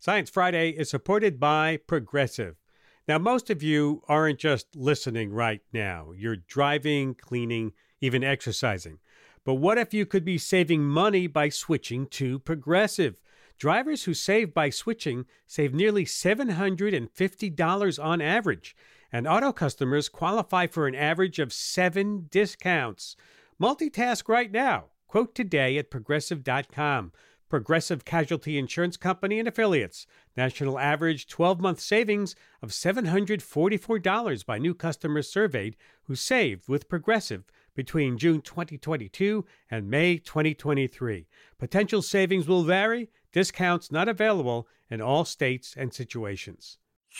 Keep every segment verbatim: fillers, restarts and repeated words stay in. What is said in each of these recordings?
Science Friday is supported by Progressive. Now, most of you aren't just listening right now. You're driving, cleaning, even exercising. But what if you could be saving money by switching to Progressive? Drivers who save by switching save nearly seven hundred fifty dollars on average, and auto customers qualify for an average of seven discounts. Multitask right now. Quote today at progressive dot com. Progressive Casualty Insurance Company and Affiliates. National average twelve-month savings of seven hundred forty-four dollars by new customers surveyed who saved with Progressive between June twenty twenty-two and May twenty twenty-three. Potential savings will vary. Discounts not available in all states and situations.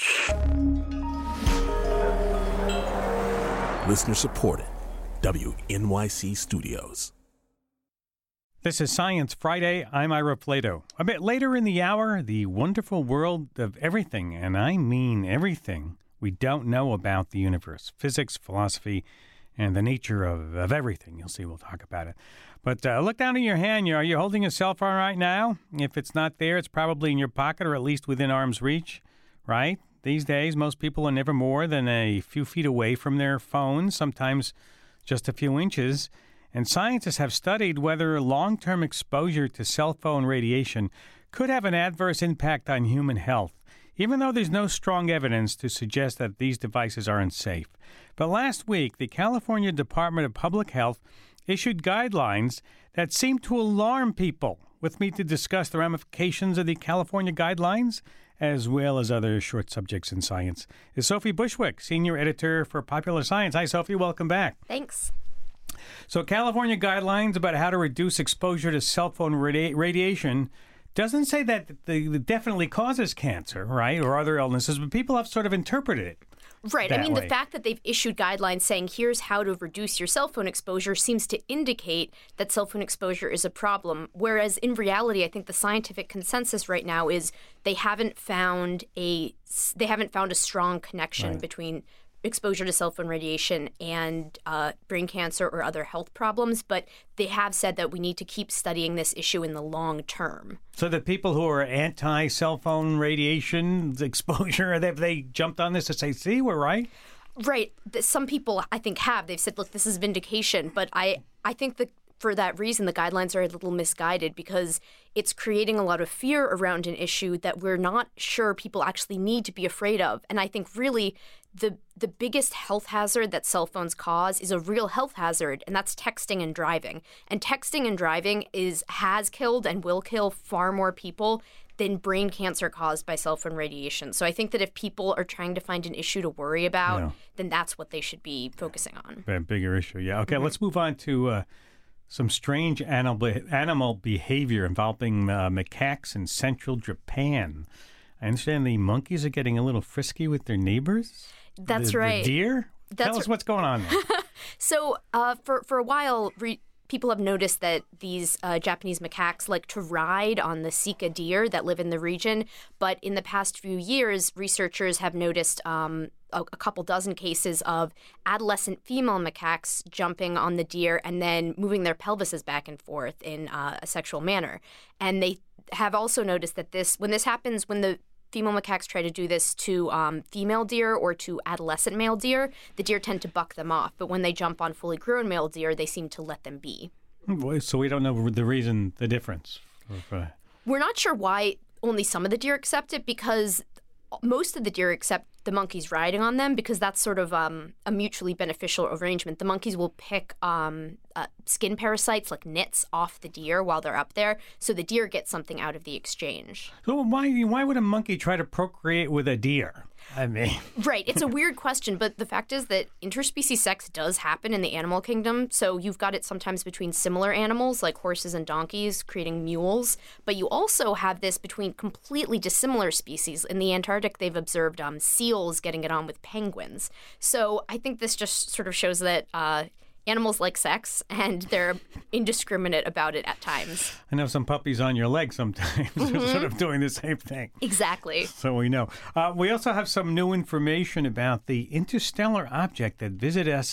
Listener supported. W N Y C Studios. This is Science Friday. I'm Ira Flato. A bit later in the hour, the wonderful world of everything, and I mean everything, we don't know about the universe. Physics, philosophy, and the nature of, of everything. You'll see, we'll talk about it. But uh, look down in your hand. Are you holding a cell phone right now? If it's not there, it's probably in your pocket or at least within arm's reach, right? These days, most people are never more than a few feet away from their phones, sometimes just a few inches. And scientists have studied whether long-term exposure to cell phone radiation could have an adverse impact on human health, even though there's no strong evidence to suggest that these devices are unsafe. But last week, the California Department of Public Health issued guidelines that seem to alarm people. With me to discuss the ramifications of the California guidelines, as well as other short subjects in science, is Sophie Bushwick, Senior Editor for Popular Science. Hi, Sophie. Welcome back. Thanks. So California guidelines about how to reduce exposure to cell phone radi- radiation doesn't say that it definitely causes cancer, right, or other illnesses, but people have sort of interpreted it. Right. I mean, way. the fact that they've issued guidelines saying here's how to reduce your cell phone exposure seems to indicate that cell phone exposure is a problem, whereas in reality, I think the scientific consensus right now is they haven't found a they haven't found a strong connection right. between exposure to cell phone radiation and uh, brain cancer or other health problems, but they have said that we need to keep studying this issue in the long term. So the people who are anti-cell phone radiation exposure, have they, they jumped on this to say, see, we're right? Right. Some people, I think, have. They've said, look, this is vindication, but I, I think that for that reason, the guidelines are a little misguided because it's creating a lot of fear around an issue that we're not sure people actually need to be afraid of. And I think really the the biggest health hazard that cell phones cause is a real health hazard, and that's texting and driving. And texting and driving is has killed and will kill far more people than brain cancer caused by cell phone radiation. So I think that if people are trying to find an issue to worry about, yeah. then that's what they should be focusing on. A bigger issue, yeah. Okay, mm-hmm. Let's move on to uh, some strange animal animal behavior involving uh, macaques in central Japan. I understand the monkeys are getting a little frisky with their neighbors. That's the, right. The deer? That's Tell us r- what's going on there. so uh, for, for a while, re- people have noticed that these uh, Japanese macaques like to ride on the Sika deer that live in the region. But in the past few years, researchers have noticed um, a, a couple dozen cases of adolescent female macaques jumping on the deer and then moving their pelvises back and forth in uh, a sexual manner. And they have also noticed that this, when this happens, when the female macaques try to do this to um, female deer or to adolescent male deer, the deer tend to buck them off. But when they jump on fully grown male deer, they seem to let them be. So we don't know the reason, the difference. Of, uh... We're not sure why only some of the deer accept it, because most of the deer accept the monkeys riding on them because that's sort of um, a mutually beneficial arrangement. The monkeys will pick um, uh, skin parasites like nits off the deer while they're up there, so the deer get something out of the exchange. So why why would a monkey try to procreate with a deer? I mean... Right. It's a weird question, but the fact is that interspecies sex does happen in the animal kingdom. So you've got it sometimes between similar animals like horses and donkeys creating mules, but you also have this between completely dissimilar species. In the Antarctic, they've observed um, seals getting it on with penguins. So I think this just sort of shows that uh, animals like sex, and they're indiscriminate about it at times. I know some puppies on your leg sometimes Mm-hmm. are sort of doing the same thing. Exactly. So we know. Uh, we also have some new information about the interstellar object that visited us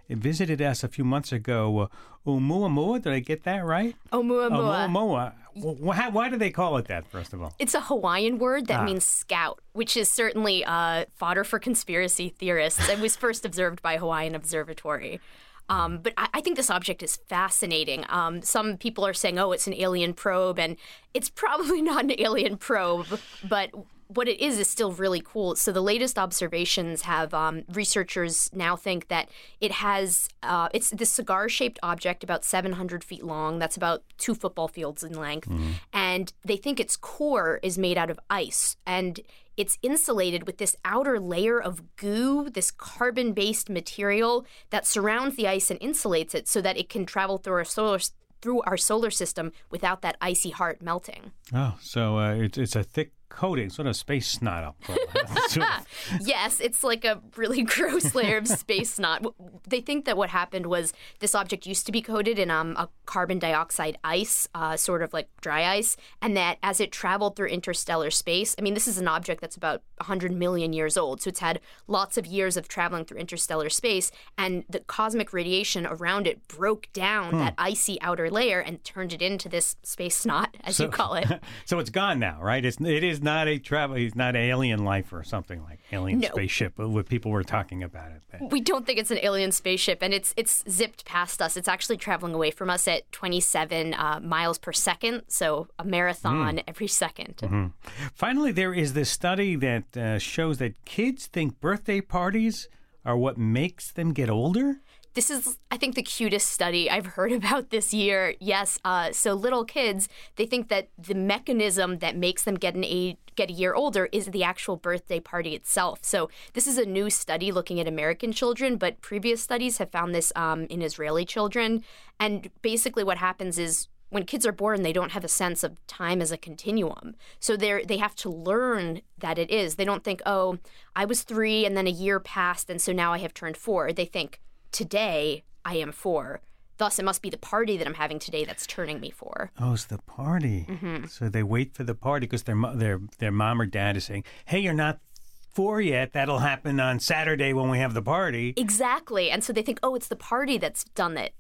visited us a few months ago. Uh, Oumuamua, did I get that right? Oumuamua. Oumuamua. Why, why do they call it that, first of all? It's a Hawaiian word that Ah. means scout, which is certainly uh, fodder for conspiracy theorists. It was first observed by Hawaiian Observatory. Um, but I, I think this object is fascinating. Um, some people are saying, oh, it's an alien probe, and it's probably not an alien probe, but what it is is still really cool. So the latest observations have um, researchers now think that it has, uh, it's this cigar-shaped object about seven hundred feet long. That's about two football fields in length. Mm-hmm. And they think its core is made out of ice. And it's insulated with this outer layer of goo, this carbon-based material that surrounds the ice and insulates it so that it can travel through our solar through our solar system without that icy heart melting. Oh, so uh, it's it's a thick coating, sort of space snot. I'll call it. Sort of. Yes, it's like a really gross layer of space snot. They think that what happened was this object used to be coated in um, a carbon dioxide ice, uh, sort of like dry ice, and that as it traveled through interstellar space, I mean, this is an object that's about one hundred million years old, so it's had lots of years of traveling through interstellar space, and the cosmic radiation around it broke down hmm. that icy outer layer and turned it into this space snot, as so, you call it. So it's gone now, right? It's, it is not a travel, it's not alien life or something like alien no. spaceship, what people were talking about it. But. We don't think it's an alien spaceship, and it's it's zipped past us. It's actually traveling away from us at twenty-seven uh, miles per second, so a marathon mm. every second. Mm-hmm. Finally, there is this study that uh, shows that kids think birthday parties are what makes them get older. This is, I think, the cutest study I've heard about this year. Yes, uh, so little kids, they think that the mechanism that makes them get an age, get a year older is the actual birthday party itself. So this is a new study looking at American children, but previous studies have found this um, in Israeli children. And basically what happens is when kids are born, they don't have a sense of time as a continuum. So they they have to learn that it is. They don't think, oh, I was three and then a year passed and so now I have turned four. They think, today I am four. Thus, it must be the party that I'm having today that's turning me four. Oh, it's the party. Mm-hmm. So they wait for the party because their, their, their mom or dad is saying, hey, you're not four yet. That'll happen on Saturday when we have the party. Exactly. And so they think, oh, it's the party that's done it.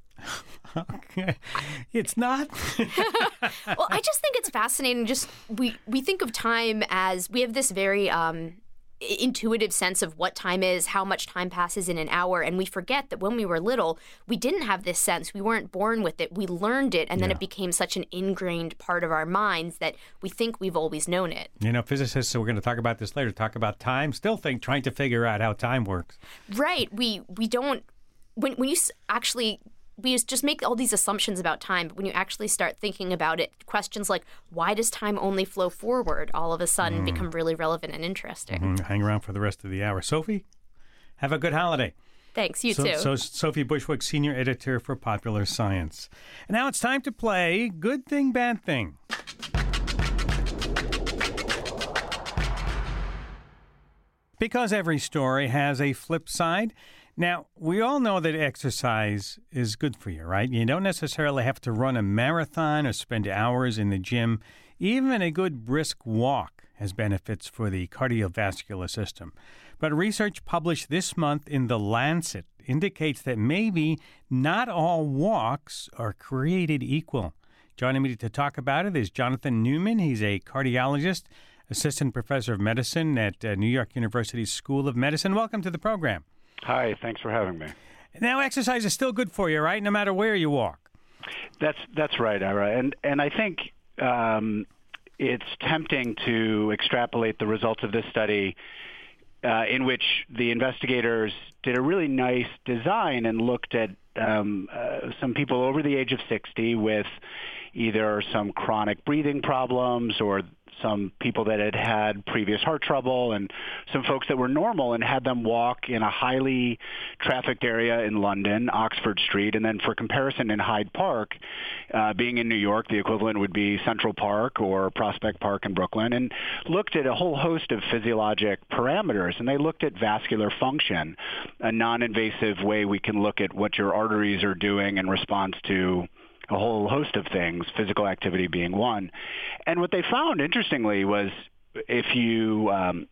Okay. It's not. Well, I just think it's fascinating. Just we, we think of time as we have this very um, intuitive sense of what time is, how much time passes in an hour, and we forget that when we were little, we didn't have this sense. We weren't born with it. We learned it, and then yeah. it became such an ingrained part of our minds that we think we've always known it. You know, physicists, so we're going to talk about this later, talk about time, still think, trying to figure out how time works. Right. We we don't, when, when you actually... We just make all these assumptions about time, but when you actually start thinking about it, questions like, why does time only flow forward, all of a sudden mm. become really relevant and interesting. Mm-hmm. Hang around for the rest of the hour. Sophie, have a good holiday. Thanks, you so, too. So Sophie Bushwick, Senior Editor for Popular Science. And now it's time to play Good Thing, Bad Thing. Because every story has a flip side. Now, we all know that exercise is good for you, right? You don't necessarily have to run a marathon or spend hours in the gym. Even a good brisk walk has benefits for the cardiovascular system. But research published this month in The Lancet indicates that maybe not all walks are created equal. Joining me to talk about it is Jonathan Newman. He's a cardiologist, assistant professor of medicine at uh, New York University School of Medicine. Welcome to the program. Hi, thanks for having me. Now, exercise is still good for you, right? No matter where you walk. That's that's right, Ira. And and I think um, it's tempting to extrapolate the results of this study, uh, in which the investigators did a really nice design and looked at um, uh, some people over the age of sixty with either some chronic breathing problems or some people that had had previous heart trouble and some folks that were normal, and had them walk in a highly trafficked area in London, Oxford Street, and then for comparison in Hyde Park, uh, being in New York, the equivalent would be Central Park or Prospect Park in Brooklyn, and looked at a whole host of physiologic parameters. And they looked at vascular function, a non-invasive way we can look at what your arteries are doing in response to a whole host of things, physical activity being one. And what they found, interestingly, was if you um,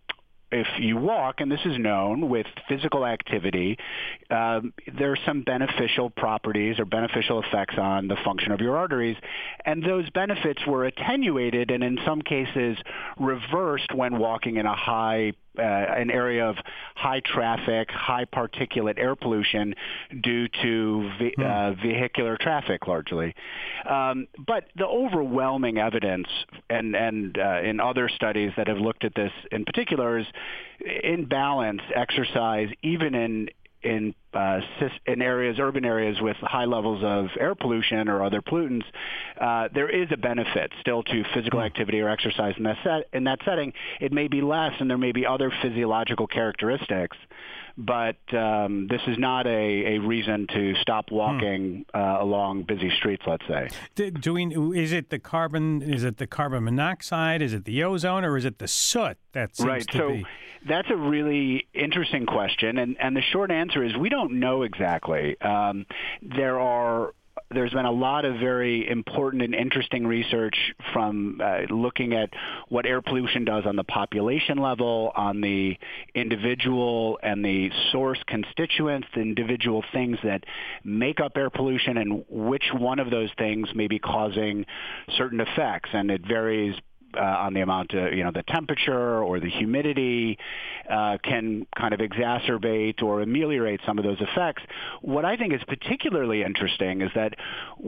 if you walk, and this is known with physical activity, um, there are some beneficial properties or beneficial effects on the function of your arteries, and those benefits were attenuated and in some cases reversed when walking in a high Uh, an area of high traffic, high particulate air pollution due to ve- hmm. uh, vehicular traffic largely. Um, but the overwhelming evidence, and, and uh, in other studies that have looked at this in particular, is in balance, exercise, even in in uh, in areas, urban areas with high levels of air pollution or other pollutants, uh, there is a benefit still to physical activity or exercise in that, set, in that setting. It may be less, and there may be other physiological characteristics, but um, this is not a, a reason to stop walking hmm. uh, along busy streets, let's say. Do, do we, is it the carbon? Is it the carbon monoxide? Is it the ozone, or is it the soot that seems right. to so be? That's a really interesting question, and, and the short answer is we don't know exactly. Um, there are There's been a lot of very important and interesting research from uh, looking at what air pollution does on the population level, on the individual and the source constituents, the individual things that make up air pollution, and which one of those things may be causing certain effects. And it varies Uh, on the amount of, you know, the temperature or the humidity uh, can kind of exacerbate or ameliorate some of those effects. What I think is particularly interesting is that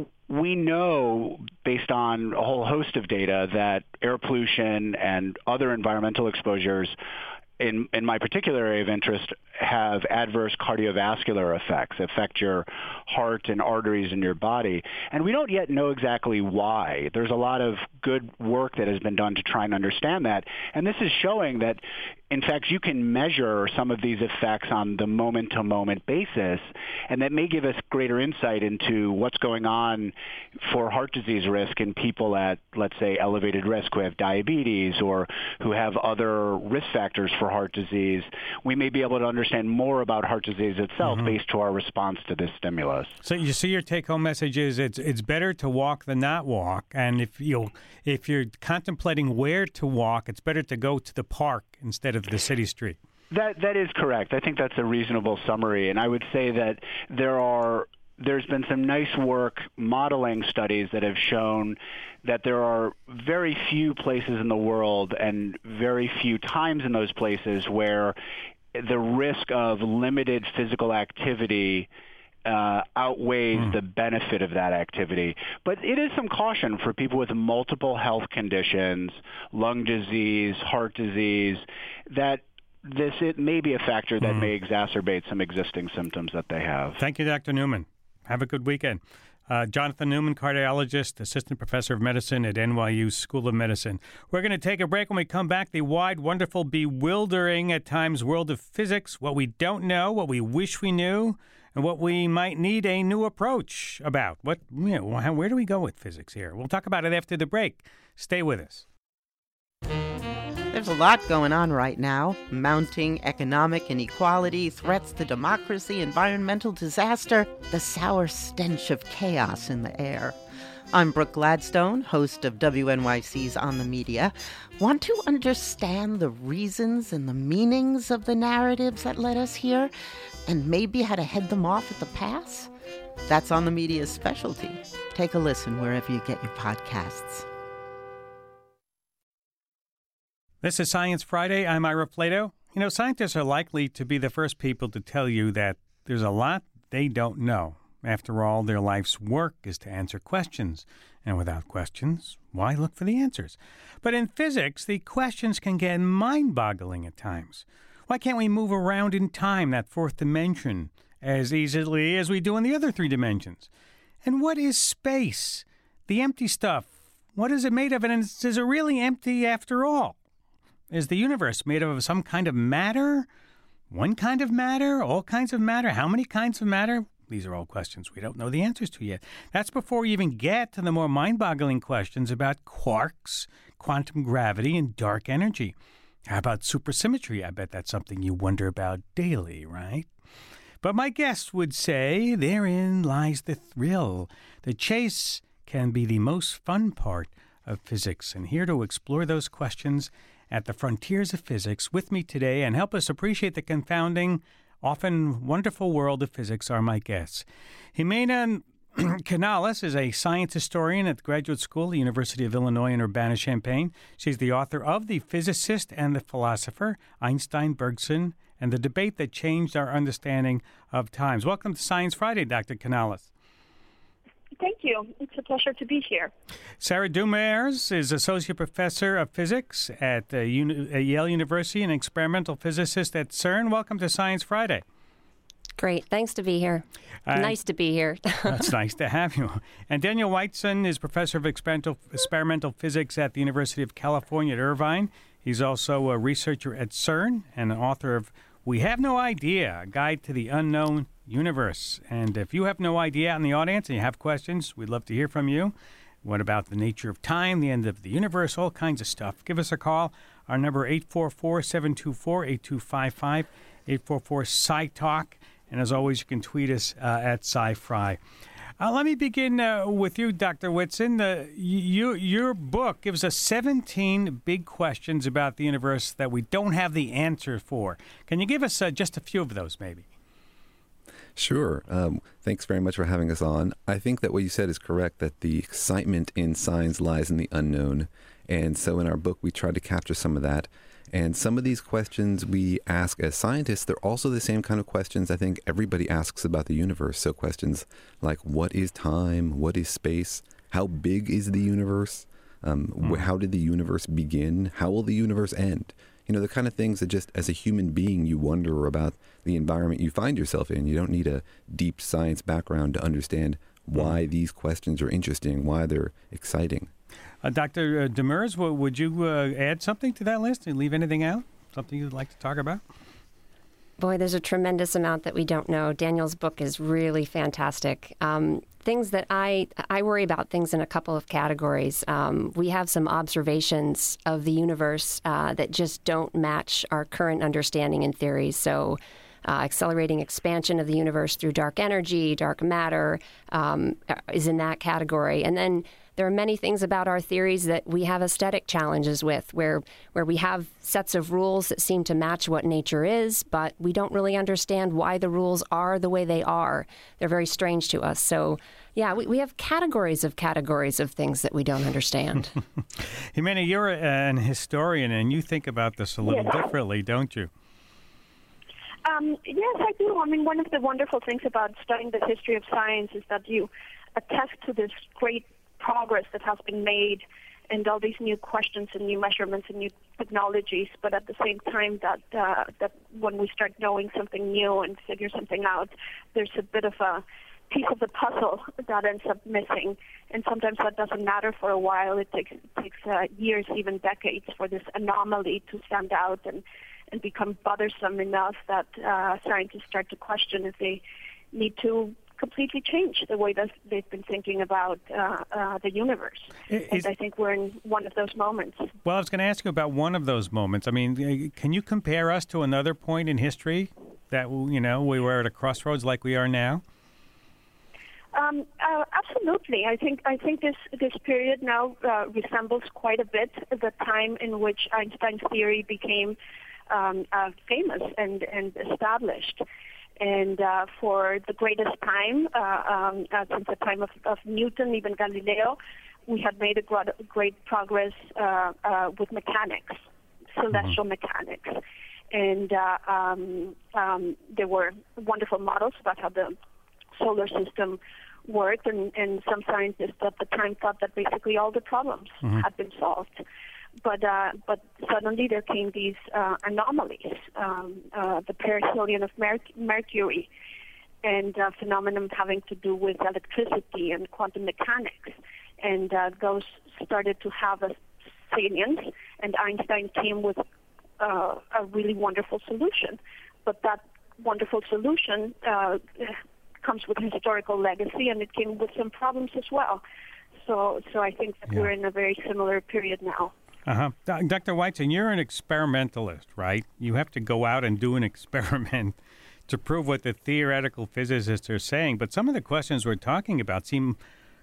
we know, based on a whole host of data, that air pollution and other environmental exposures in, in my particular area of interest have adverse cardiovascular effects, affect your heart and arteries in your body. And we don't yet know exactly why. There's a lot of good work that has been done to try and understand that. And this is showing that, in fact, you can measure some of these effects on the moment-to-moment basis, and that may give us greater insight into what's going on for heart disease risk in people at, let's say, elevated risk who have diabetes or who have other risk factors for heart disease. We may be able to understand more about heart disease itself mm-hmm. based to our response to this stimulus. So you see, your take-home message is it's it's better to walk than not walk, and if you if you're contemplating where to walk, it's better to go to the park instead of the city street. That that is correct. I think that's a reasonable summary, and I would say that there are there's been some nice work modeling studies that have shown that there are very few places in the world and very few times in those places where the risk of limited physical activity uh, outweighs mm. the benefit of that activity. But it is some caution for people with multiple health conditions, lung disease, heart disease, that this it may be a factor that mm. may exacerbate some existing symptoms that they have. Thank you, Doctor Newman. Have a good weekend. Uh, Jonathan Newman, cardiologist, assistant professor of medicine at N Y U School of Medicine. We're going to take a break. When we come back, the wide, wonderful, bewildering at times world of physics, what we don't know, what we wish we knew, and what we might need a new approach about. What, you know, how, where do we go with physics here? We'll talk about it after the break. Stay with us. There's a lot going on right now. Mounting economic inequality, threats to democracy, environmental disaster, the sour stench of chaos in the air. I'm Brooke Gladstone, host of W N Y C's On the Media. Want to understand the reasons and the meanings of the narratives that led us here, and maybe how to head them off at the pass? That's On the Media's specialty. Take a listen wherever you get your podcasts. This is Science Friday. I'm Ira Flato. You know, scientists are likely to be the first people to tell you that there's a lot they don't know. After all, their life's work is to answer questions. And without questions, why look for the answers? But in physics, the questions can get mind-boggling at times. Why can't we move around in time, that fourth dimension, as easily as we do in the other three dimensions? And what is space? The empty stuff. What is it made of? And is it really empty after all? Is the universe made of some kind of matter? One kind of matter? All kinds of matter? How many kinds of matter? These are all questions we don't know the answers to yet. That's before we even get to the more mind-boggling questions about quarks, quantum gravity, and dark energy. How about supersymmetry? I bet that's something you wonder about daily, right? But my guest would say therein lies the thrill. The chase can be the most fun part of physics. And here to explore those questions at the frontiers of physics. With me today and help us appreciate the confounding, often wonderful world of physics are my guests. Jimena Canales is a science historian at the Graduate School at the University of Illinois in Urbana-Champaign. She's the author of The Physicist and the Philosopher, Einstein, Bergson, and the Debate That Changed Our Understanding of Times. Welcome to Science Friday, Doctor Canales. Thank you. It's a pleasure to be here. Sarah Dumers is Associate Professor of Physics at uh, Uni- uh, Yale University and experimental physicist at CERN. Welcome to Science Friday. Great. Thanks to be here. Uh, nice to be here. It's nice to have you. And Daniel Whiteson is Professor of experimental, experimental Physics at the University of California at Irvine. He's also a researcher at CERN and an author of We Have No Idea, A Guide to the Unknown Universe. And if you have no idea out in the audience and you have questions, we'd love to hear from you. What about the nature of time, the end of the universe, all kinds of stuff. Give us a call. Our number eight four four, seven two four, eight two five five, eight four four, S C I talk. And as always, you can tweet us uh, at SciFri. Uh, let me begin uh, with you, Doctor Whitson. Uh, you, your book gives us seventeen big questions about the universe that we don't have the answer for. Can you give us uh, just a few of those, maybe? Sure. Um, thanks very much for having us on. I think that what you said is correct, that the excitement in science lies in the unknown. And so in our book, we tried to capture some of that. And some of these questions we ask as scientists, they're also the same kind of questions I think everybody asks about the universe. So questions like, what is time? What is space? How big is the universe? Um, mm. How did the universe begin? How will the universe end? You know, the kind of things that just as a human being, you wonder about the environment you find yourself in. You don't need a deep science background to understand why mm. these questions are interesting, why they're exciting. Uh, Doctor Demers, w- would you uh, add something to that list and leave anything out? Something you'd like to talk about? Boy, there's a tremendous amount that we don't know. Daniel's book is really fantastic. Um, things that I I worry about things in a couple of categories. Um, we have some observations of the universe uh, that just don't match our current understanding and theories. So uh, accelerating expansion of the universe through dark energy, dark matter um, is in that category. And then there are many things about our theories that we have aesthetic challenges with, where where we have sets of rules that seem to match what nature is, but we don't really understand why the rules are the way they are. They're very strange to us. So, yeah, we, we have categories of categories of things that we don't understand. Jimena, you're an historian, and you think about this a little yes. differently, don't you? Um, yes, I do. I mean, one of the wonderful things about studying the history of science is that you attest to this great progress that has been made and all these new questions and new measurements and new technologies, but at the same time that uh, that when we start knowing something new and figure something out, there's a bit of a piece of the puzzle that ends up missing. And sometimes that doesn't matter for a while. It takes, it takes uh, years, even decades, for this anomaly to stand out and, and become bothersome enough that uh, scientists start to question if they need to completely change the way that they've been thinking about uh, uh, the universe. Is, and I think we're in one of those moments. Well, I was going to ask you about one of those moments. I mean, can you compare us to another point in history that, you know, we were at a crossroads like we are now? Um, uh, absolutely. I think I think this this period now uh, resembles quite a bit the time in which Einstein's theory became um, uh, famous and, and established. And uh, for the greatest time, uh, um, uh, since the time of, of Newton, even Galileo, we had made a great, great progress uh, uh, with mechanics, celestial mm-hmm. mechanics. And uh, um, um, there were wonderful models about how the solar system worked, and, and some scientists at the time thought that basically all the problems mm-hmm. had been solved. But uh, but suddenly there came these uh, anomalies, um, uh, the perihelion of Merc- Mercury, and uh, phenomenon having to do with electricity and quantum mechanics, and uh, those started to have a salience. And Einstein came with uh, a really wonderful solution, but that wonderful solution uh, comes with a historical legacy, and it came with some problems as well. So so I think that yeah. we're in a very similar period now. Uh-huh. Doctor Whiteson, you're an experimentalist, right? You have to go out and do an experiment to prove what the theoretical physicists are saying. But some of the questions we're talking about seem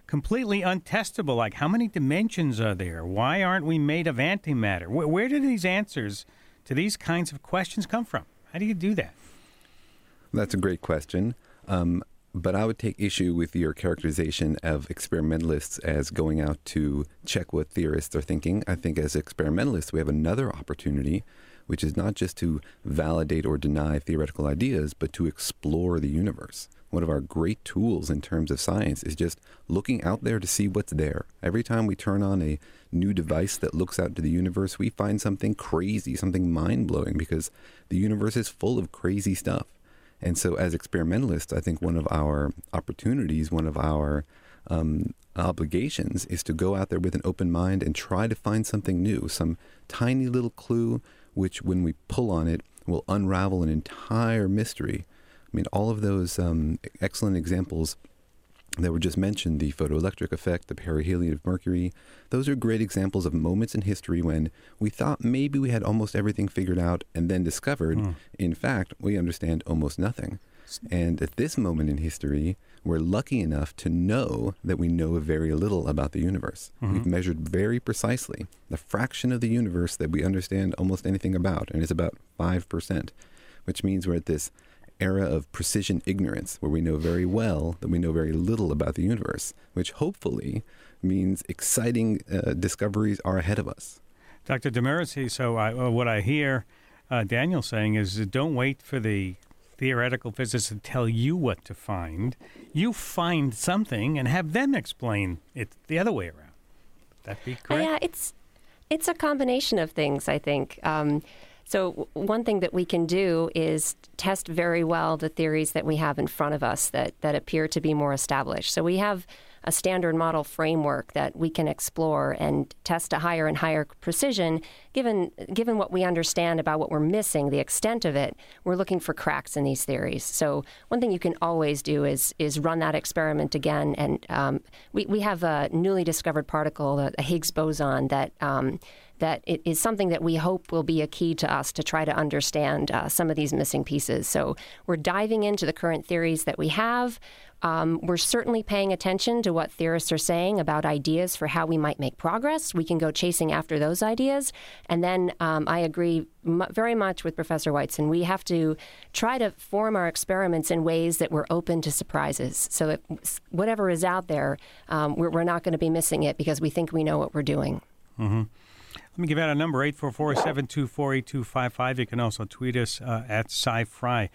completely untestable. Like, how many dimensions are there? Why aren't we made of antimatter? Where, where do these answers to these kinds of questions come from? How do you do that? That's a great question. Um, but I would take issue with your characterization of experimentalists as going out to check what theorists are thinking. I think as experimentalists, we have another opportunity, which is not just to validate or deny theoretical ideas, but to explore the universe. One of our great tools in terms of science is just looking out there to see what's there. Every time we turn on a new device that looks out to the universe, we find something crazy, something mind-blowing, because the universe is full of crazy stuff. And so as experimentalists, I think one of our opportunities, one of our um, obligations is to go out there with an open mind and try to find something new, some tiny little clue, which when we pull on it will unravel an entire mystery. I mean, all of those um, excellent examples that were just mentioned, the photoelectric effect, the perihelion of Mercury, those are great examples of moments in history when we thought maybe we had almost everything figured out and then discovered, mm. in fact, we understand almost nothing. And at this moment in history, we're lucky enough to know that we know very little about the universe. Mm-hmm. We've measured very precisely the fraction of the universe that we understand almost anything about, and it's about five percent, which means we're at this era of precision ignorance where we know very well that we know very little about the universe, which hopefully means exciting uh, discoveries are ahead of us. Doctor Demiris, so I, uh, what I hear uh, Daniel saying is uh, don't wait for the theoretical physicists to tell you what to find. You find something and have them explain it the other way around. Would that be correct? Yeah, it's, it's a combination of things, I think. Um, So one thing that we can do is test very well the theories that we have in front of us that, that appear to be more established. So we have a standard model framework that we can explore and test to higher and higher precision. Given given what we understand about what we're missing, the extent of it, we're looking for cracks in these theories. So one thing you can always do is is run that experiment again. And um, we, we have a newly discovered particle, a Higgs boson, that um, that it is something that we hope will be a key to us to try to understand uh, some of these missing pieces. So we're diving into the current theories that we have. Um, we're certainly paying attention to what theorists are saying about ideas for how we might make progress. We can go chasing after those ideas. And then um, I agree m- very much with Professor Whiteson. We have to try to form our experiments in ways that we're open to surprises. So that whatever is out there, um, we're, we're not going to be missing it because we think we know what we're doing. Mm-hmm. Let me give out a number, eight four four, seven two four, eight two five five. You can also tweet us uh, at SciFri.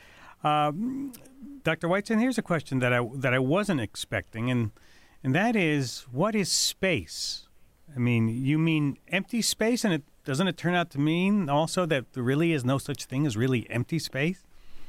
Um, Doctor Whiteson, here's a question that I that I wasn't expecting, and and that is, what is space? I mean, you mean empty space, and it doesn't it turn out to mean also that there really is no such thing as really empty space?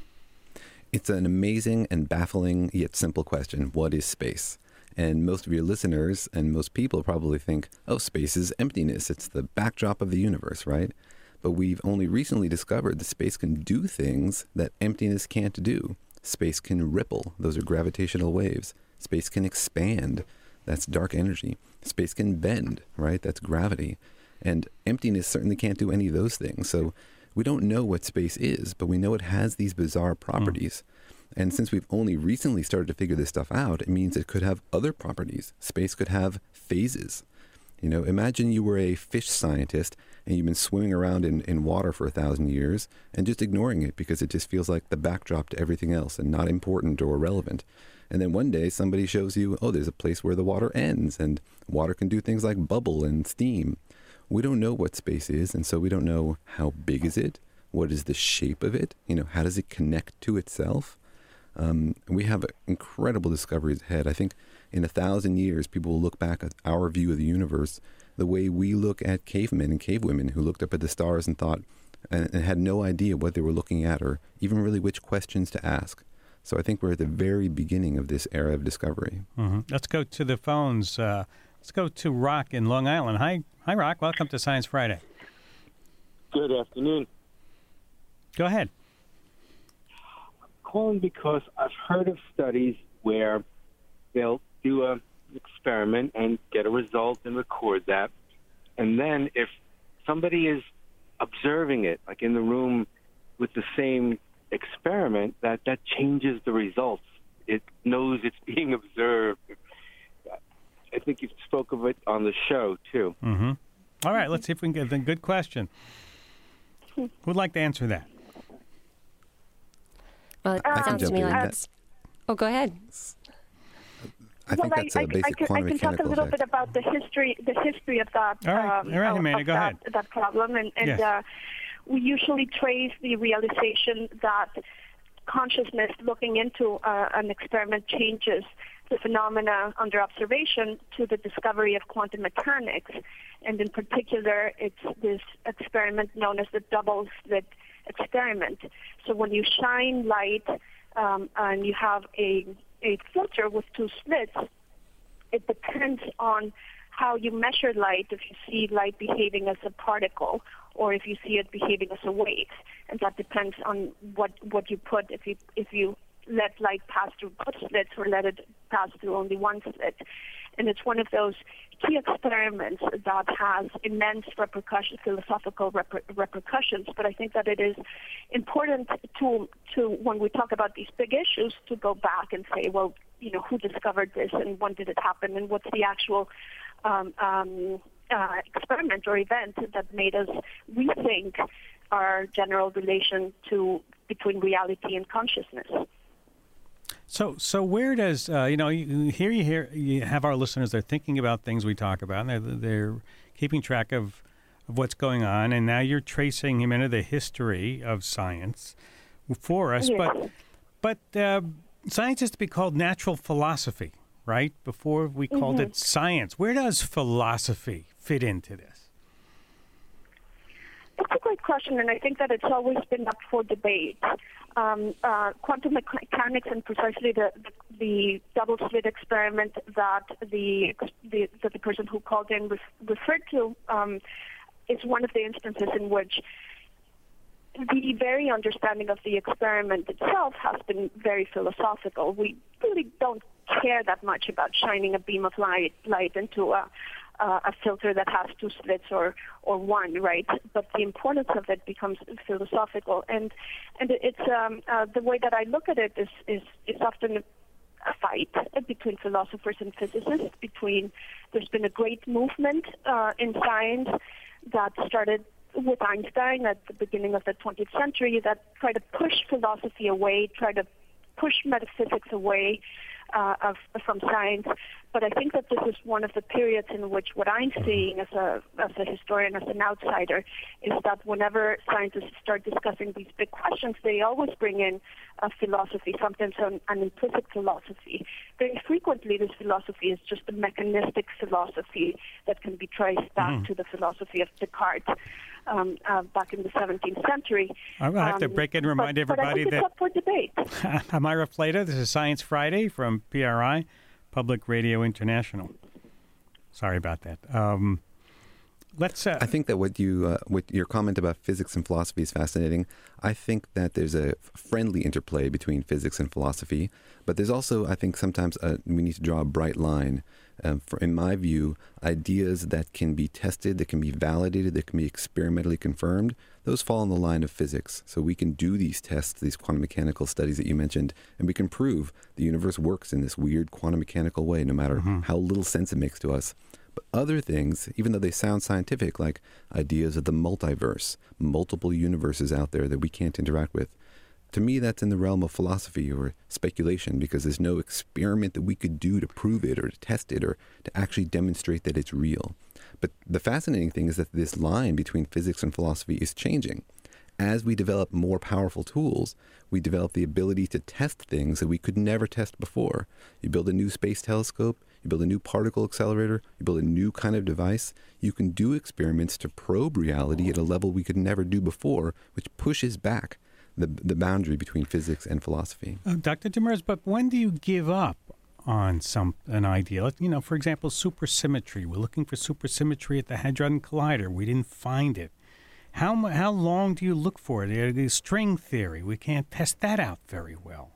It's an amazing and baffling yet simple question. What is space? And most of your listeners and most people probably think, oh, space is emptiness. It's the backdrop of the universe, right? But we've only recently discovered that space can do things that emptiness can't do. Space can ripple. Those are gravitational waves. Space can expand. That's dark energy. Space can bend, right? That's gravity. And emptiness certainly can't do any of those things. So we don't know what space is, but we know it has these bizarre properties. Mm. And since we've only recently started to figure this stuff out, it means it could have other properties. Space could have phases. You know, imagine you were a fish scientist and you've been swimming around in, in water for a thousand years and just ignoring it because it just feels like the backdrop to everything else and not important or relevant. And then one day somebody shows you, oh, there's a place where the water ends and water can do things like bubble and steam. We don't know what space is, and so we don't know how big is it, what is the shape of it, you know, how does it connect to itself? Um, we have incredible discoveries ahead. I think in a thousand years, people will look back at our view of the universe the way we look at cavemen and cavewomen who looked up at the stars and thought and, and had no idea what they were looking at or even really which questions to ask. So I think we're at the very beginning of this era of discovery. Mm-hmm. Let's go to the phones. Uh, let's go to Rock in Long Island. Hi, hi, Rock. Welcome to Science Friday. Good afternoon. Go ahead. Calling because I've heard of studies where they'll do an experiment and get a result and record that. And then if somebody is observing it, like in the room with the same experiment, that, that changes the results. It knows it's being observed. I think you spoke of it on the show, too. Mm-hmm. All right, let's see if we can get a good question. Who'd like to answer that? Well, it I sounds to me like it's... Oh, go ahead. I think well, that's a I, basic I, can, quantum I can talk a mechanical little effect. bit about the history, the history of that. All right, um, all right, of, Amanda, of go that, ahead. that problem, and, and Yes. uh, we usually trace the realization that consciousness looking into uh, an experiment changes the phenomena under observation to the discovery of quantum mechanics, and in particular, it's this experiment known as the double slit experiment. So when you shine light um, and you have a a filter with two slits, it depends on how you measure light, if you see light behaving as a particle or if you see it behaving as a wave. And that depends on what, what you put, if you if you let light pass through both slits or let it pass through only one slit. And it's one of those key experiments that has immense repercussions, philosophical reper- repercussions. But I think that it is important to, to, when we talk about these big issues, to go back and say, well, you know, who discovered this and when did it happen and what's the actual um, um, uh, experiment or event that made us rethink our general relation to between reality and consciousness. So, so where does uh, you know? You, here you hear you have our listeners. They're thinking about things we talk about, and they're, they're keeping track of, of what's going on. And now you're tracing him into the history of science for us. Yes. But, but uh, science used to be called natural philosophy, right? Before we called Mm-hmm. it science. Where does philosophy fit into this? That's a great question, and I think that it's always been up for debate. Um, uh, quantum mechanics and precisely the, the, the double slit experiment that the, the that the person who called in re- referred to um, is one of the instances in which the very understanding of the experiment itself has been very philosophical. We really don't care that much about shining a beam of light light into a Uh, a filter that has two slits or, or one, right? But the importance of it becomes philosophical, and and it's um, uh, the way that I look at it is is is often a fight between philosophers and physicists. Between there's been a great movement uh, in science that started with Einstein at the beginning of the twentieth century that tried to push philosophy away, tried to push metaphysics away uh, of, from science. But I think that this is one of the periods in which what I'm seeing as a as a historian, as an outsider, is that whenever scientists start discussing these big questions, they always bring in a philosophy, sometimes an, an implicit philosophy. Very frequently, this philosophy is just a mechanistic philosophy that can be traced back mm. to the philosophy of Descartes um, uh, back in the seventeenth century. I have to break in and remind but, everybody but I think that... it's up for debate. I'm Ira Flatow. This is Science Friday from P R I. Public Radio International. Sorry about that. Um, let's. Uh, I think that what you, uh, what your comment about physics and philosophy is fascinating. I think that there's a friendly interplay between physics and philosophy, but there's also, I think, sometimes uh, we need to draw a bright line. Um, for, in my view, ideas that can be tested, that can be validated, that can be experimentally confirmed, those fall in the line of physics. So we can do these tests, these quantum mechanical studies that you mentioned, and we can prove the universe works in this weird quantum mechanical way, no matter mm-hmm. how little sense it makes to us. But other things, even though they sound scientific, like ideas of the multiverse, multiple universes out there that we can't interact with, to me, that's in the realm of philosophy or speculation, because there's no experiment that we could do to prove it or to test it or to actually demonstrate that it's real. But the fascinating thing is that this line between physics and philosophy is changing. As we develop more powerful tools, we develop the ability to test things that we could never test before. You build a new space telescope, you build a new particle accelerator, you build a new kind of device. You can do experiments to probe reality at a level we could never do before, which pushes back the the boundary between physics and philosophy. Uh, Doctor Demers, but when do you give up on some an idea? You know, for example, supersymmetry. We're looking for supersymmetry at the Hadron Collider. We didn't find it. How how long do you look for it? Uh, the string theory. We can't test that out very well.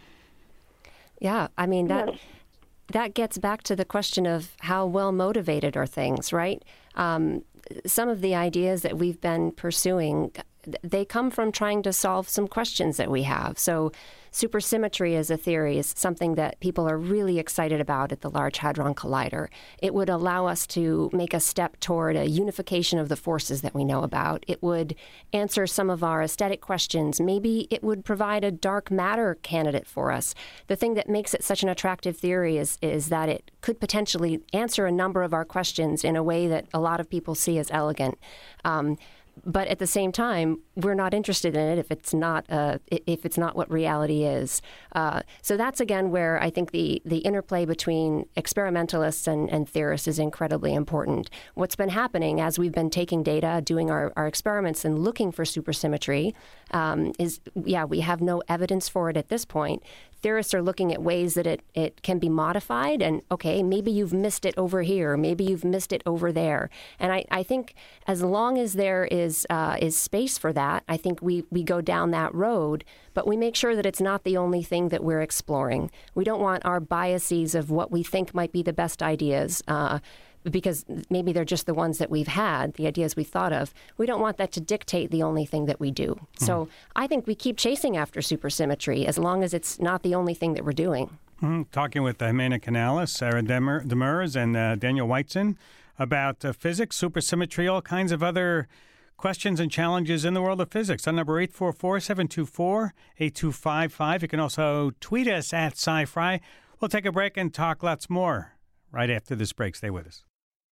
Yeah, I mean that. Yes. That gets back to the question of how well motivated are things, right? Um, some of the ideas that we've been pursuing they come from trying to solve some questions that we have. So supersymmetry as a theory is something that people are really excited about at the Large Hadron Collider. It would allow us to make a step toward a unification of the forces that we know about. It would answer some of our aesthetic questions. Maybe it would provide a dark matter candidate for us. The thing that makes it such an attractive theory is, is that it could potentially answer a number of our questions in a way that a lot of people see as elegant. Um, But at the same time, we're not interested in it if it's not uh, if it's not what reality is. Uh, so that's, again, where I think the, the interplay between experimentalists and, and theorists is incredibly important. What's been happening as we've been taking data, doing our, our experiments and looking for supersymmetry um, is, yeah, we have no evidence for it at this point. Theorists are looking at ways that it, it can be modified, and okay, maybe you've missed it over here, maybe you've missed it over there. And I, I think as long as there is uh, is space for that, I think we, we go down that road, but we make sure that it's not the only thing that we're exploring. We don't want our biases of what we think might be the best ideas, uh, because maybe they're just the ones that we've had, the ideas we thought of. We don't want that to dictate the only thing that we do. Mm-hmm. So I think we keep chasing after supersymmetry as long as it's not the only thing that we're doing. Mm-hmm. Talking with uh, Jimena Canales, Sarah Demers, Demers and uh, Daniel Whiteson about uh, physics, supersymmetry, all kinds of other questions and challenges in the world of physics. On number eight four four, seven two four, eight two five five. You can also tweet us at SciFri. We'll take a break and talk lots more right after this break. Stay with us.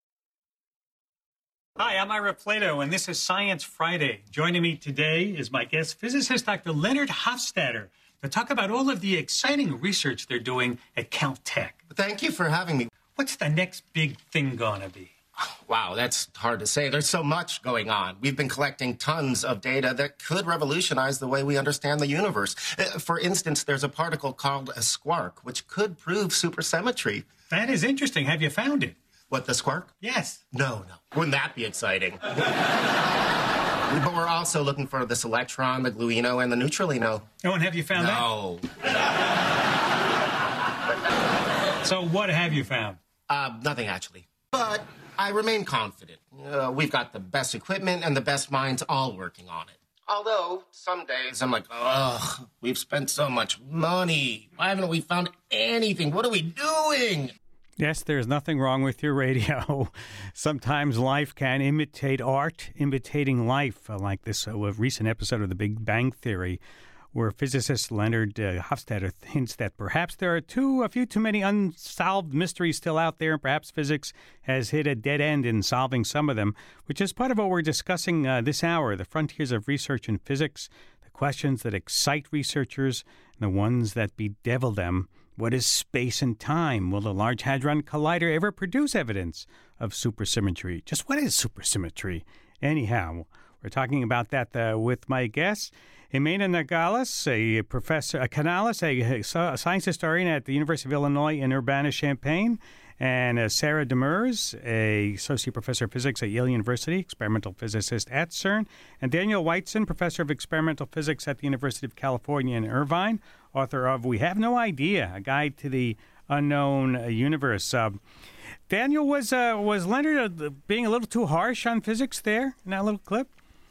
Hi, I'm Ira Plato, and this is Science Friday. Joining me today is my guest, physicist Doctor Leonard Hofstadter, to talk about all of the exciting research they're doing at Caltech. Thank you for having me. What's the next big thing gonna be? Wow, that's hard to say. There's so much going on. We've been collecting tons of data that could revolutionize the way we understand the universe. Uh, for instance, there's a particle called a squark, which could prove supersymmetry. That is interesting. Have you found it? What, the squark? Yes. No, no. Wouldn't that be exciting? But we're also looking for this electron, the gluino, and the neutralino. Oh, and have you found no. that? No. So what have you found? Uh, nothing, actually. But I remain confident. Uh, we've got the best equipment and the best minds all working on it. Although, some days I'm like, ugh, we've spent so much money. Why haven't we found anything? What are we doing? Yes, there's nothing wrong with your radio. Sometimes life can imitate art, imitating life, uh, like this uh, recent episode of The Big Bang Theory, where physicist Leonard uh, Hofstadter hints that perhaps there are too a few too many unsolved mysteries still out there, and perhaps physics has hit a dead end in solving some of them, which is part of what we're discussing uh, this hour, the frontiers of research in physics, the questions that excite researchers, and the ones that bedevil them. What is space and time? Will the Large Hadron Collider ever produce evidence of supersymmetry? Just what is supersymmetry? Anyhow, we're talking about that uh, with my guests. Jimena Nogales, a professor, a Canales, a, a science historian at the University of Illinois in Urbana-Champaign, and uh, Sarah Demers, a associate professor of physics at Yale University, experimental physicist at CERN, and Daniel Whiteson, professor of experimental physics at the University of California in Irvine, author of We Have No Idea, A Guide to the Unknown Universe. Uh, Daniel, was uh, was Leonard uh, being a little too harsh on physics there in that little clip?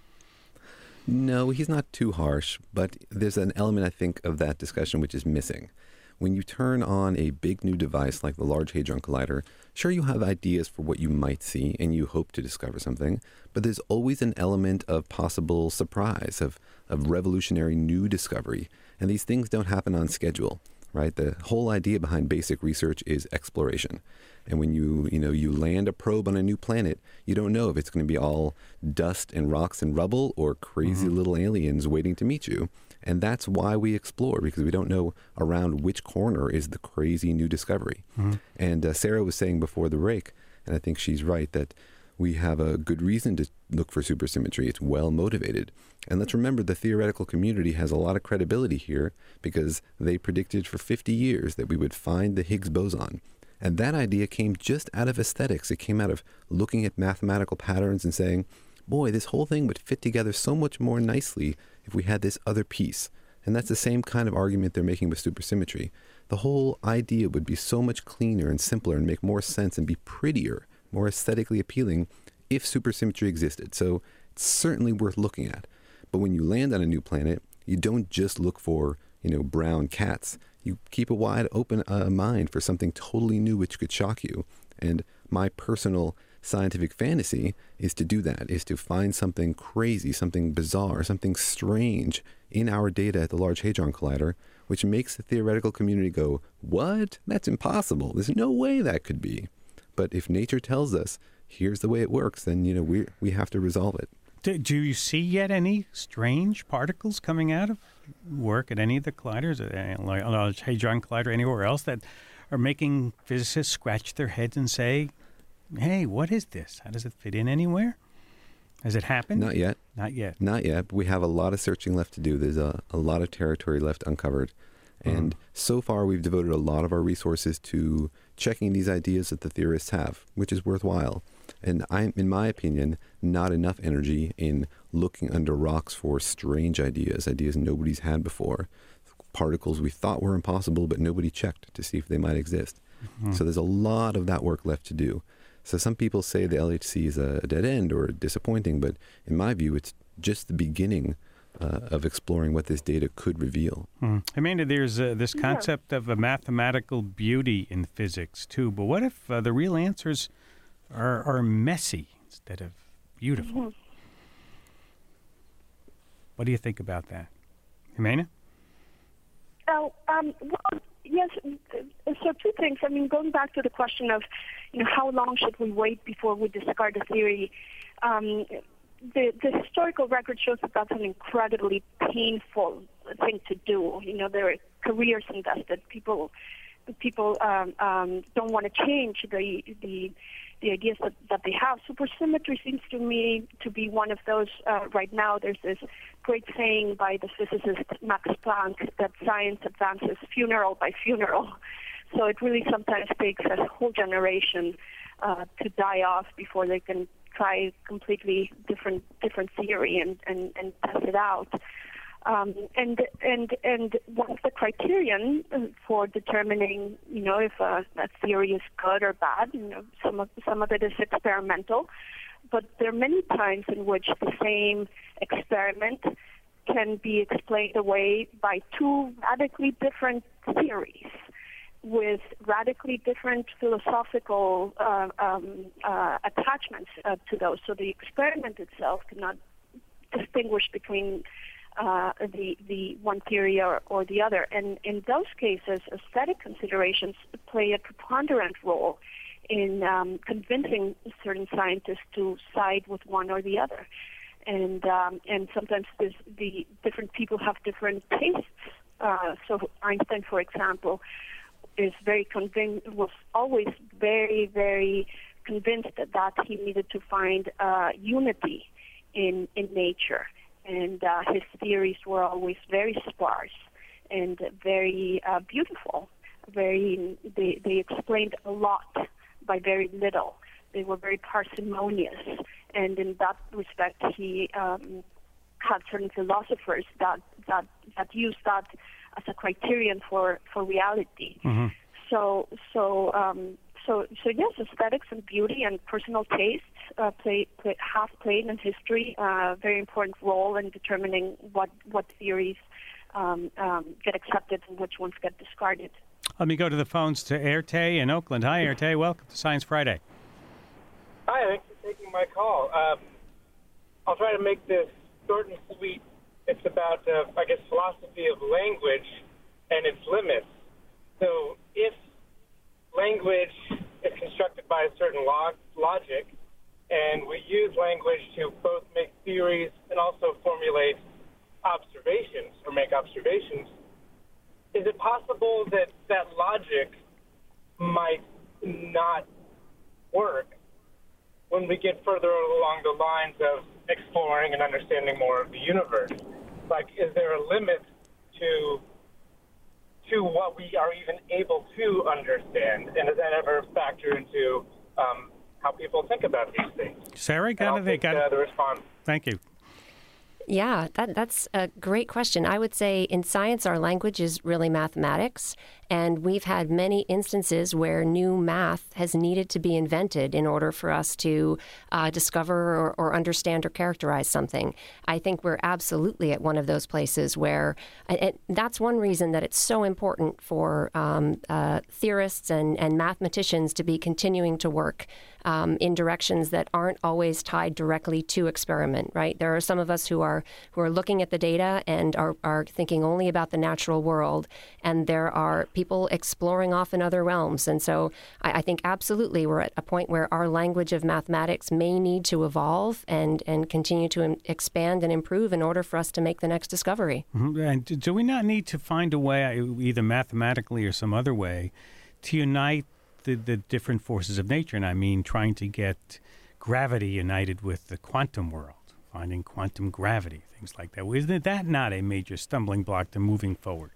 No, he's not too harsh, but there's an element, I think, of that discussion which is missing. When you turn on a big new device like the Large Hadron Collider, sure, you have ideas for what you might see and you hope to discover something, but there's always an element of possible surprise, of, of revolutionary new discovery, and these things don't happen on schedule, right? The whole idea behind basic research is exploration. And when you, you know, you land a probe on a new planet, you don't know if it's going to be all dust and rocks and rubble or crazy mm-hmm. little aliens waiting to meet you. And that's why we explore, because we don't know around which corner is the crazy new discovery. Mm-hmm. And uh, Sarah was saying before the break, and I think she's right, that we have a good reason to look for supersymmetry. It's well motivated. And let's remember the theoretical community has a lot of credibility here because they predicted for fifty years that we would find the Higgs boson. And that idea came just out of aesthetics. It came out of looking at mathematical patterns and saying, boy, this whole thing would fit together so much more nicely if we had this other piece. And that's the same kind of argument they're making with supersymmetry. The whole idea would be so much cleaner and simpler and make more sense and be prettier, more aesthetically appealing if supersymmetry existed. So it's certainly worth looking at. But when you land on a new planet, you don't just look for, you know, brown cats. You keep a wide open uh, mind for something totally new which could shock you. And my personal scientific fantasy is to do that, is to find something crazy, something bizarre, something strange in our data at the Large Hadron Collider, which makes the theoretical community go, what? That's impossible. There's no way that could be. But if nature tells us, here's the way it works, then, you know, we we have to resolve it. Do, do you see yet any strange particles coming out of work at any of the colliders, uh, like Large Hadron Collider, anywhere else, that are making physicists scratch their heads and say, hey, what is this? How does it fit in anywhere? Has it happened? Not yet. Not yet. Not yet. But we have a lot of searching left to do. There's a, a lot of territory left uncovered. And mm. so far, we've devoted a lot of our resources to checking these ideas that the theorists have, which is worthwhile. And I'm, in my opinion, not enough energy in looking under rocks for strange ideas, ideas nobody's had before, particles we thought were impossible, but nobody checked to see if they might exist. Mm-hmm. So there's a lot of that work left to do. So some people say the L H C is a dead end or disappointing, but in my view, it's just the beginning uh, of exploring what this data could reveal. Mm. Amanda, there's uh, this concept yeah. of a mathematical beauty in physics, too. But what if uh, the real answers are, are messy instead of beautiful? Mm-hmm. What do you think about that? Amanda? Oh, um, well, yes. So two things. I mean, going back to the question of, you know, how long should we wait before we discard a theory? Um, the, the historical record shows that that's an incredibly painful thing to do. You know, there are careers invested. People, people um, um, don't want to change the the the ideas that, that they have. Supersymmetry seems to me to be one of those uh, right now. There's this great saying by the physicist Max Planck that science advances funeral by funeral. So it really sometimes takes a whole generation uh, to die off before they can try completely different different theory and, and, and test it out. Um, and and and one of the criterion for determining, you know, if a, a theory is good or bad, you know, some of some of it is experimental, but there are many times in which the same experiment can be explained away by two radically different theories with radically different philosophical uh, um, uh, attachments uh, to those. So the experiment itself cannot distinguish between Uh, the the one theory or, or the other. And in those cases, aesthetic considerations play a preponderant role in um, convincing certain scientists to side with one or the other. And um, and sometimes this, the different people have different tastes. Uh, so Einstein, for example, is very convinced, was always very, very convinced that he needed to find uh, unity in in nature. And uh, his theories were always very sparse and very uh, beautiful. Very, they, they explained a lot by very little. They were very parsimonious, and in that respect, he um, had certain philosophers that, that that used that as a criterion for for reality. Mm-hmm. So, so. Um, So, so yes, aesthetics and beauty and personal tastes uh, play, play have played in history a uh, very important role in determining what what theories um, um, get accepted and which ones get discarded. Let me go to the phones to Erte in Oakland. Hi, Erte. Welcome to Science Friday. Hi, thanks for taking my call. Um, I'll try to make this short and sweet. It's about, uh, I guess, philosophy of language and its limits. So, if language is constructed by a certain log- logic, and we use language to both make theories and also formulate observations or make observations. Is it possible that that logic might not work when we get further along the lines of exploring and understanding more of the universe? Like, is there a limit to to what we are even able to understand, and does that ever factor into um, how people think about these things? Sarah, got it. Got uh, the response. Thank you. Yeah, that, that's a great question. I would say in science, our language is really mathematics, And we've had many instances where new math has needed to be invented in order for us to uh, discover or, or understand or characterize something. I think we're absolutely at one of those places where, and that's one reason that it's so important for um, uh, theorists and, and mathematicians to be continuing to work Um, in directions that aren't always tied directly to experiment, right? There are some of us who are who are looking at the data and are, are thinking only about the natural world, and there are people exploring off in other realms. And so I, I think absolutely we're at a point where our language of mathematics may need to evolve and, and continue to im- expand and improve in order for us to make the next discovery. Mm-hmm. And do we not need to find a way, either mathematically or some other way, to unite The, the different forces of nature? And I mean trying to get gravity united with the quantum world, finding quantum gravity, things like that. Isn't that not a major stumbling block to moving forward?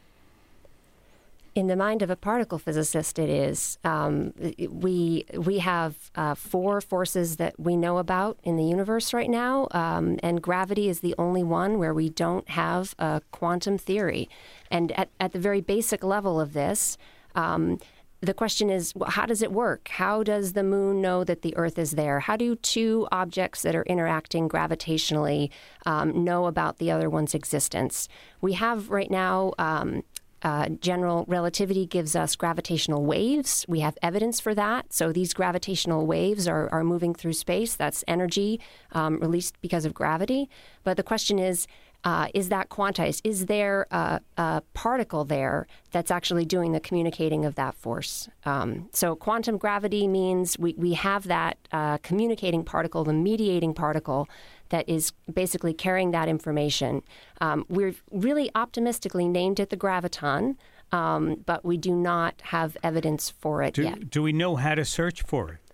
In the mind of a particle physicist, it is. Um, we we have uh, four forces that we know about in the universe right now, um, and gravity is the only one where we don't have a quantum theory. And at, at the very basic level of this, um, the question is, how does it work? How does the moon know that the Earth is there? How do two objects that are interacting gravitationally um, know about the other one's existence? We have right now, um, uh, general relativity gives us gravitational waves. We have evidence for that. So these gravitational waves are, are moving through space. That's energy um, released because of gravity. But the question is, Uh, is that quantized? Is there a, a particle there that's actually doing the communicating of that force? Um, so quantum gravity means we, we have that uh, communicating particle, the mediating particle, that is basically carrying that information. Um, we're really optimistically named it the graviton, um, but we do not have evidence for it do, yet. Do we know how to search for it?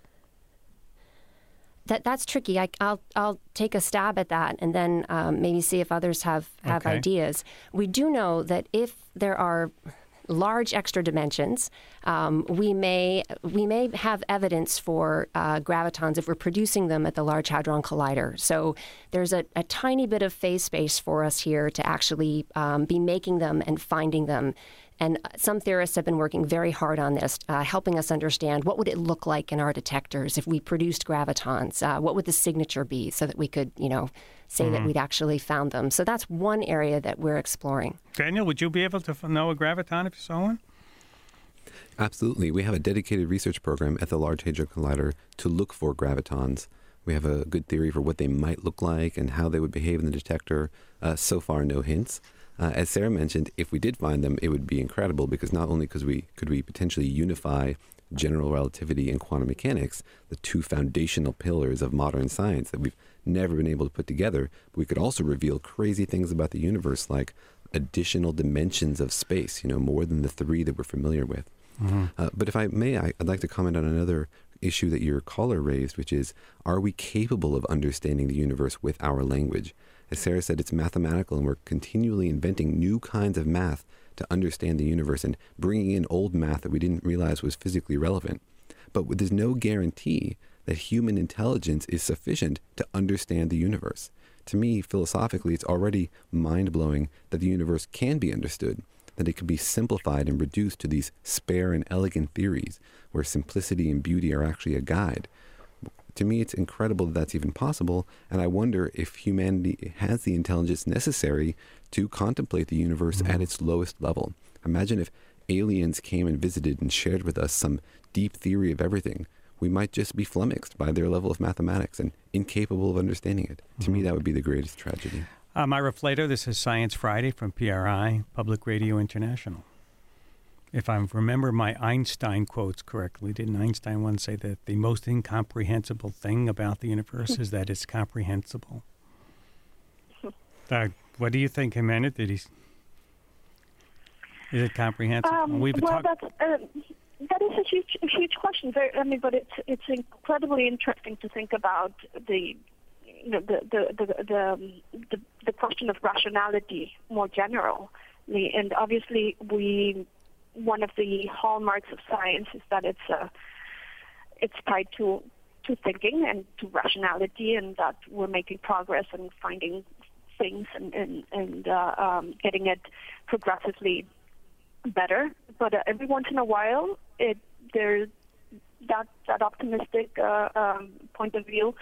That that's tricky. I, I'll I'll take a stab at that, and then um, maybe see if others have, have Okay. ideas. We do know that if there are large extra dimensions, um, we may we may have evidence for uh, gravitons if we're producing them at the Large Hadron Collider. So there's a, a tiny bit of phase space for us here to actually um, be making them and finding them. And some theorists have been working very hard on this, uh, helping us understand what would it look like in our detectors if we produced gravitons? Uh, what would the signature be so that we could, you know, say Mhm. that we'd actually found them? So that's one area that we're exploring. Daniel, would you be able to f- know a graviton if you saw one? Absolutely. We have a dedicated research program at the Large Hadron Collider to look for gravitons. We have a good theory for what they might look like and how they would behave in the detector. Uh, so far, no hints. Uh, as Sarah mentioned, if we did find them, it would be incredible because not only could we could we potentially unify general relativity and quantum mechanics, the two foundational pillars of modern science that we've never been able to put together, but we could also reveal crazy things about the universe, like additional dimensions of space, you know, more than the three that we're familiar with. Mm-hmm. Uh, but if I may, I, I'd like to comment on another issue that your caller raised, which is, are we capable of understanding the universe with our language? As Sarah said, it's mathematical, and we're continually inventing new kinds of math to understand the universe and bringing in old math that we didn't realize was physically relevant. But there's no guarantee that human intelligence is sufficient to understand the universe. To me, philosophically, it's already mind-blowing that the universe can be understood, that it can be simplified and reduced to these spare and elegant theories where simplicity and beauty are actually a guide. To me, it's incredible that that's even possible, and I wonder if humanity has the intelligence necessary to contemplate the universe mm-hmm. at its lowest level. Imagine if aliens came and visited and shared with us some deep theory of everything. We might just be flummoxed by their level of mathematics and incapable of understanding it. Mm-hmm. To me, that would be the greatest tragedy. I'm Ira Flato. This is Science Friday from P R I, Public Radio International. If I remember my Einstein quotes correctly, didn't Einstein once say that the most incomprehensible thing about the universe is that it's comprehensible? Uh, what do you think, Jimena? Did he? Is it comprehensible? Um, We've been well, talk- that's, uh, that is a huge, a huge question. Very, I mean, but it's it's incredibly interesting to think about the you know, the the the the, the, the question of rationality more generally, and obviously we. One of the hallmarks of science is that it's uh, it's tied to to thinking and to rationality, and that we're making progress and finding things and and, and uh, um, getting it progressively better. but uh, every once in a while, it there's that that optimistic uh, um, point of view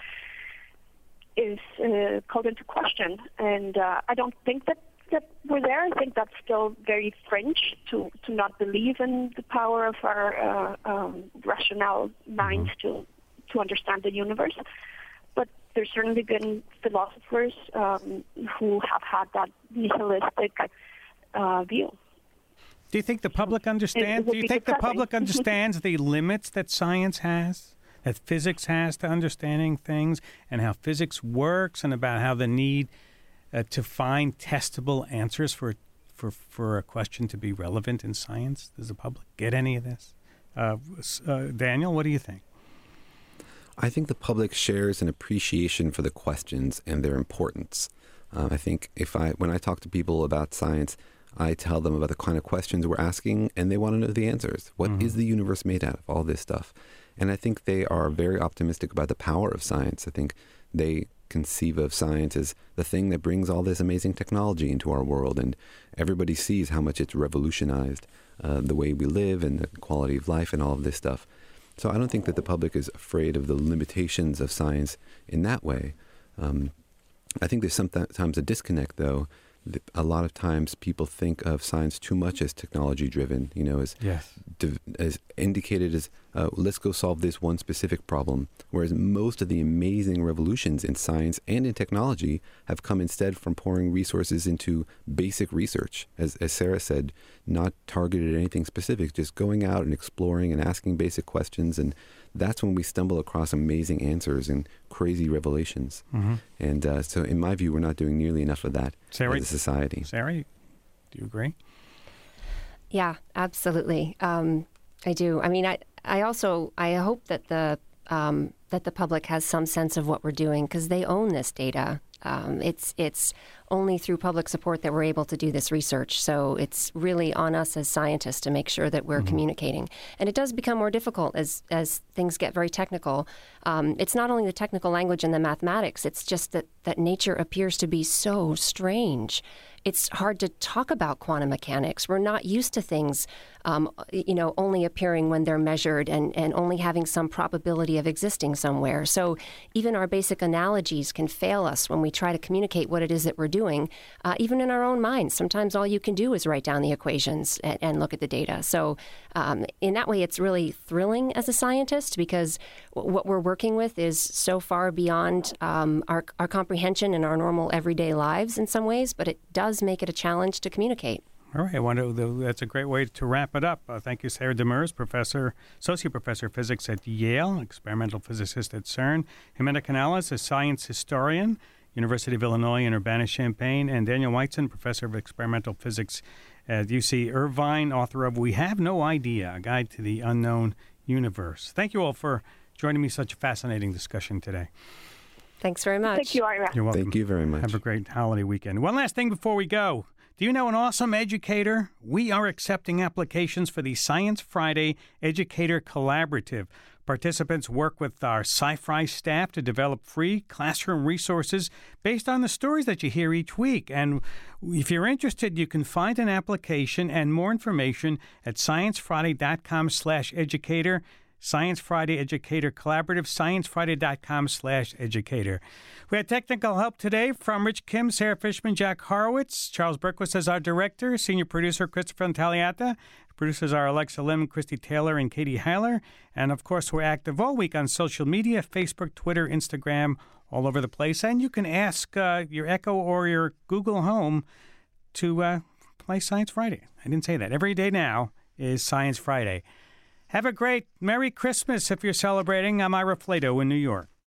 is uh, called into question, and uh, I don't think that, that we're there. I think that's still very French to, to not believe in the power of our uh, um, rational minds to to understand the universe. But there's certainly been philosophers um, who have had that nihilistic uh, view. Do you think the public understands? Do you think the public understands the limits that science has, that physics has to understanding things, and how physics works, and about how the need uh, to find testable answers for, for for a question to be relevant in science? Does the public get any of this? Uh, uh, Daniel, what do you think? I think the public shares an appreciation for the questions and their importance. Uh, I think if I when I talk to people about science, I tell them about the kind of questions we're asking, and they want to know the answers. What mm-hmm. is the universe made out of? All this stuff. And I think they are very optimistic about the power of science. I think they conceive of science as the thing that brings all this amazing technology into our world, and everybody sees how much it's revolutionized uh, the way we live and the quality of life and all of this stuff. So I don't think that the public is afraid of the limitations of science in that way. Um, I think there's sometimes a disconnect, though. A lot of times people think of science too much as technology-driven, you know, as yes. div- as indicated as, uh, let's go solve this one specific problem, whereas most of the amazing revolutions in science and in technology have come instead from pouring resources into basic research, as, as Sarah said, not targeted at anything specific, just going out and exploring and asking basic questions, and that's when we stumble across amazing answers and crazy revelations. Mm-hmm. And uh, so in my view, we're not doing nearly enough of that Sarah, as a society. Sarah, do you agree? Yeah, absolutely. Um, I do. I mean, I I also, I hope that the um, that the public has some sense of what we're doing, because they own this data. Um, it's it's only through public support that we're able to do this research. So it's really on us as scientists to make sure that we're mm-hmm. communicating. And it does become more difficult as as things get very technical. Um, it's not only the technical language and the mathematics, it's just that, that nature appears to be so strange. It's hard to talk about quantum mechanics. We're not used to things, um, you know, only appearing when they're measured and, and only having some probability of existing somewhere. So even our basic analogies can fail us when we try to communicate what it is that we're doing, uh, even in our own minds. Sometimes all you can do is write down the equations and, and look at the data. So um, in that way, it's really thrilling as a scientist, because w- what we're working with is so far beyond um, our, our comprehension in our normal everyday lives in some ways, but it does make it a challenge to communicate. All right. I wonder, that's a great way to wrap it up. Uh, thank you, Sarah Demers, Professor, Associate Professor of Physics at Yale, Experimental Physicist at CERN, Jimena Canales, a Science Historian, University of Illinois in Urbana-Champaign, and Daniel Whiteson, Professor of Experimental Physics at U C Irvine, author of We Have No Idea, A Guide to the Unknown Universe. Thank you all for joining me. Such a fascinating discussion today. Thanks very much. Thank you, Ira. You're welcome. Thank you very much. Have a great holiday weekend. One last thing before we go. Do you know an awesome educator? We are accepting applications for the Science Friday Educator Collaborative. Participants work with our Sci-Fi staff to develop free classroom resources based on the stories that you hear each week. And if you're interested, you can find an application and more information at sciencefriday.com slash educator. Science Friday Educator Collaborative, sciencefriday.com slash educator. We had technical help today from Rich Kim, Sarah Fishman, Jack Horowitz. Charles Berquist is our director. Senior producer Christopher Intagliata. Producers are Alexa Lim, Christy Taylor, and Katie Heiler. And, of course, we're active all week on social media, Facebook, Twitter, Instagram, all over the place. And you can ask uh, your Echo or your Google Home to uh, play Science Friday. I didn't say that. Every day now is Science Friday. Have a great Merry Christmas if you're celebrating. I'm Ira Flato in New York.